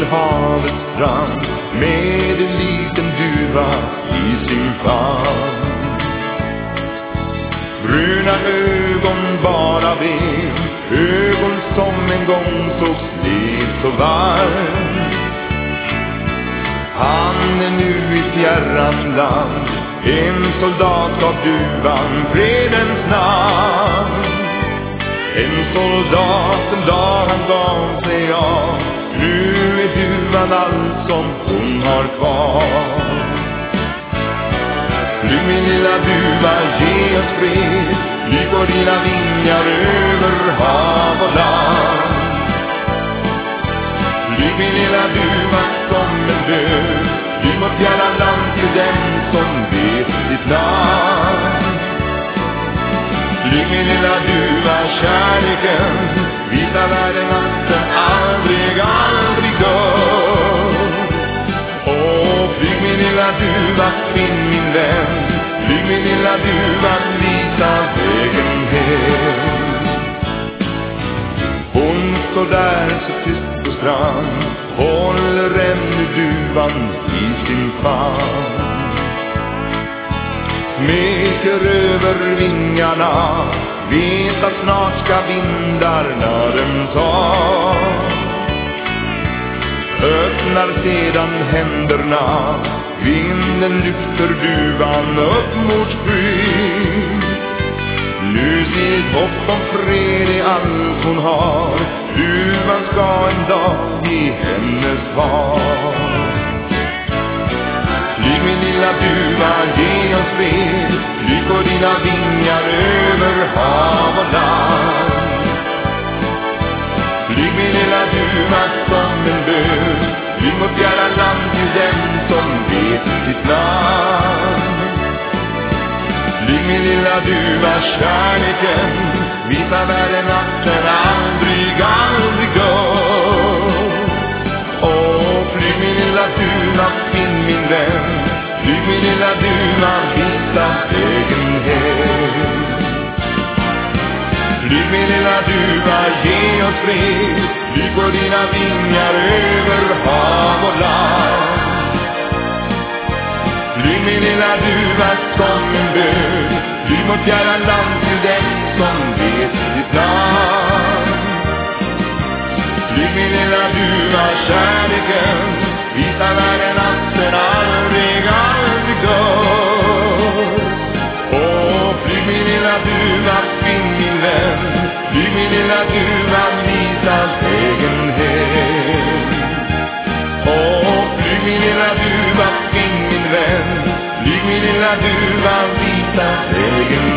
havets strand med en liten duva i sin famn. Bruna ögon bara ben, ögon som en gång sågs liv så varm. Han är nu i fjärran land, en soldat gav duvan fredens namn. En soldat den dag han gav sig av, nu är duvan allt som hon har kvar. Flyg min lilla duva, ge oss fred, flyg på dina vingar över hav och land. Flyg min lilla duva som en död, flyg mot fjärran land till den som vet sitt namn. Flyg min lilla duva, kärleken, visa världen att den aldrig, aldrig dör. Åh, flyg min lilla duva, finn min vän, flyg min lilla duva, visa vägen hem. Hon står där så tyst på strand, håller ännu duvan i sin famn. Smeker över vingarna, vet att snart ska vindarna dem ta. Öppnar sedan händerna, vinden lyfter duvan upp mot skyn. Nu sitt hopp om fred är allt hon har, duvan ska en dag i hennes svar. Flyg min lilla duva, ge oss fred, flyg på dina vingar över hav och land. Flyg min lilla duva som en död, flyg mot fjärran land till den som vet sitt namn. Flyg min lilla duva, kärleken, visa världen att den aldrig, aldrig dör. Åh, flyg min lilla duva, finn min vän, flyg min lilla duva, visa vägen hem. Flyg min lilla duva, ge oss fred, flyg på dina vingar över hav och land. Flyg min lilla duva som en död, flyg mot fjärran land till den som vet sitt namn. Flyg min lilla duva, kärleken, visa världen att den aldrig, aldrig dör. Åh, flyg min lilla duva, finn min vän, flyg min lilla duva, visa vägen hem. Åh, flyg min lilla duva, finn min vän, flyg min lilla duva, visa vägen